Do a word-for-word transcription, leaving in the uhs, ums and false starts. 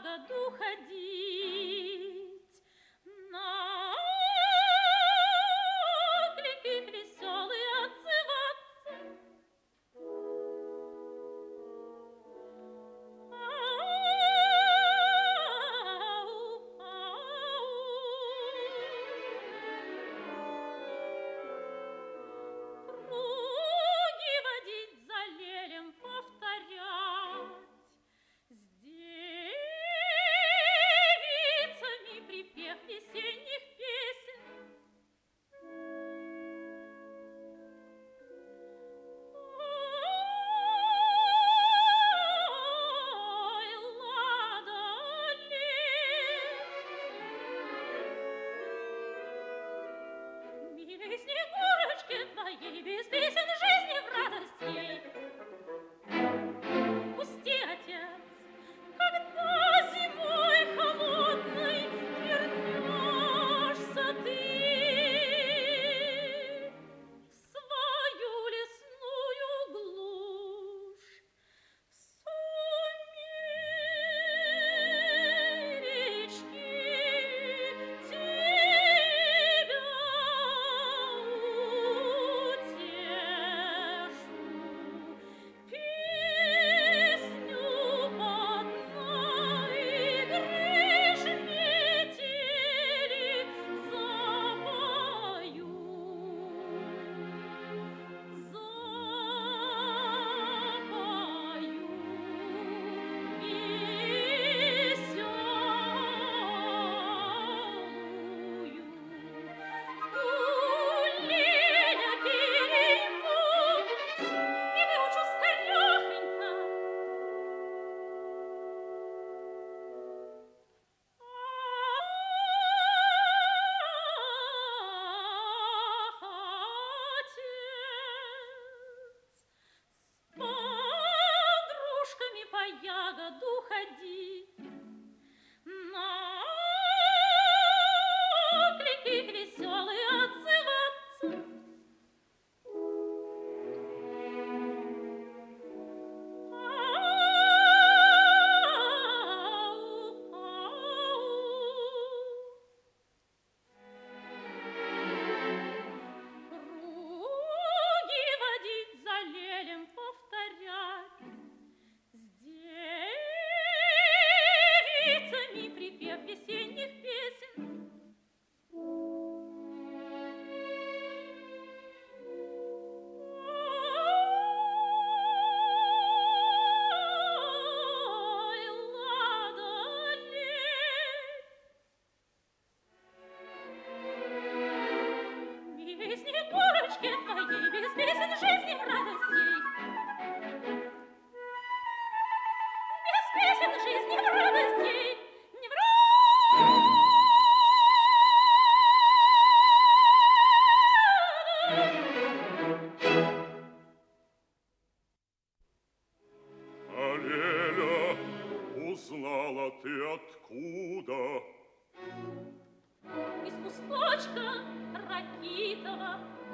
ягоду ходить, на оклики веселые отзываться. Круги водить, за лелем повторять, с девицами припев весенних песен. Ой, Лада ли, милей Снегурочке твоей без песен жизни в радость ей. Пусти, отец, когда зимой холодной вернешься ты в свою лесную глушь, в сумеречки тебя утешу, песню подной гришь метели запою, запою веселую. Гуляя перейму и выучу скорехонько. Ах, отец, с подружками по ягоду ходить, на оклики веселые отзываться. Круги водить, за лелем повторять, с девицами припев весенних песен. Ой, Лада ли, милей Снегурочке твоей без песен жизни в радость ей. Без песен жизни в радость ей, не в А Леля, узнала ты откуда? из кусточка ракитова